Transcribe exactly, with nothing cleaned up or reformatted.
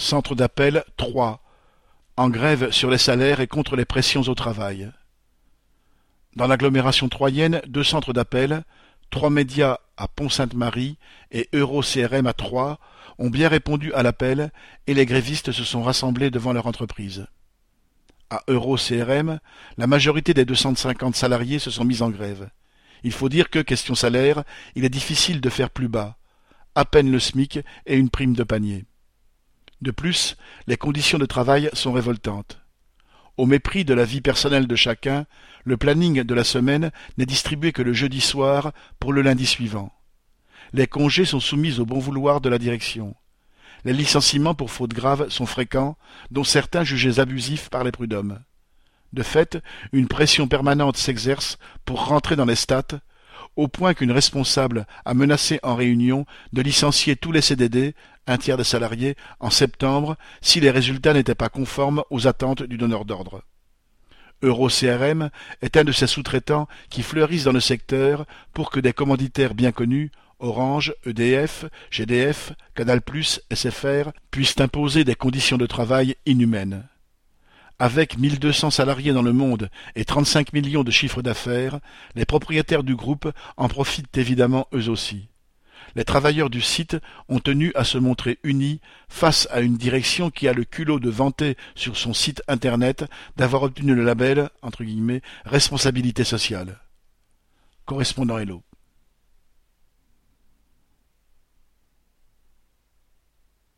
Centre d'appel trois. En grève sur les salaires et contre les pressions au travail. Dans l'agglomération troyenne, deux centres d'appel, trois médias à Pont-Sainte-Marie et Euro-C R M à Troyes, ont bien répondu à l'appel et les grévistes se sont rassemblés devant leur entreprise. À Euro-C R M, la majorité des deux cent cinquante salariés se sont mis en grève. Il faut dire que, question salaire, il est difficile de faire plus bas, à peine le SMIC et une prime de panier. De plus, les conditions de travail sont révoltantes. Au mépris de la vie personnelle de chacun, le planning de la semaine n'est distribué que le jeudi soir pour le lundi suivant. Les congés sont soumis au bon vouloir de la direction. Les licenciements pour fautes graves sont fréquents, dont certains jugés abusifs par les prud'hommes. De fait, une pression permanente s'exerce pour rentrer dans les stats, au point qu'une responsable a menacé en réunion de licencier tous les C D D, un tiers des salariés, en septembre, si les résultats n'étaient pas conformes aux attentes du donneur d'ordre. Euro-C R M est un de ces sous-traitants qui fleurissent dans le secteur pour que des commanditaires bien connus, Orange, E D F, G D F, Canal plus, S F R, puissent imposer des conditions de travail inhumaines. Avec mille deux cents salariés dans le monde et trente-cinq millions de chiffre d'affaires, les propriétaires du groupe en profitent évidemment eux aussi. Les travailleurs du site ont tenu à se montrer unis face à une direction qui a le culot de vanter sur son site internet d'avoir obtenu le label, entre guillemets, responsabilité sociale. Correspondant Hello.